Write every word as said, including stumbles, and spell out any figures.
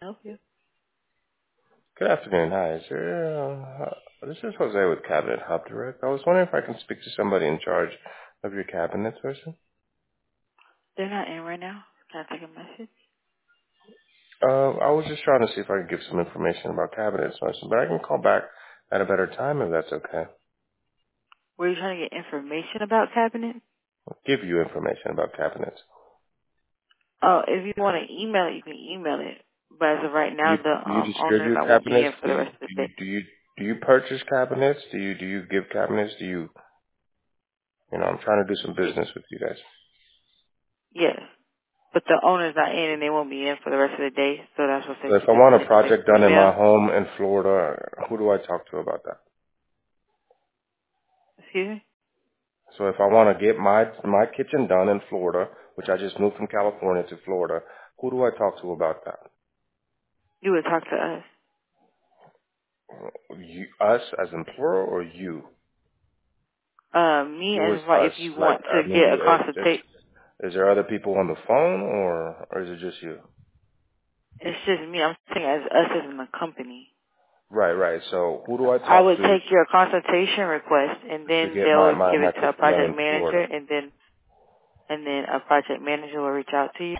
help you? Good afternoon. Hi. Is there, uh, this is Jose with Cabinet Hub Direct. I was wondering if I can speak to somebody in charge of your cabinets person. They're not in right now. Can I take a message? Uh, I was just trying to see if I could give some information about cabinets person, but I can call back at a better time if that's okay. Were you trying to get information about cabinet? I'll give you information about cabinets. Oh, if you want to email it, you can email it. But as of right Do now, you, the do you um owners distribute I won't be cabinets? in for Do the you, rest of do the you, day. do you, do you purchase cabinets? Do you, do you give cabinets? Do you, you know, I'm trying to do some Y- business with you guys. yes, but the owner's not in, and they won't be in for the rest of the day. So that's what So said if you I could want a send an project done in my email. home in Florida, who do I talk to about that? Excuse me. So if I want to get my my kitchen done in Florida, which I just moved from California to Florida, who do I talk to about that? You would talk to us. You, us as in plural, or you? Uh, me Who as is like us? if you Like, want to I mean, get a it, it's, consultation, is there other people on the phone, or or is it just you? it's just me. I'm saying as us as in the company. Right, right. So who do I I talk would to take your consultation request, and to then get my they'll my give my it to a kitchen done project in Florida? manager, and then and then a project manager will reach out to you.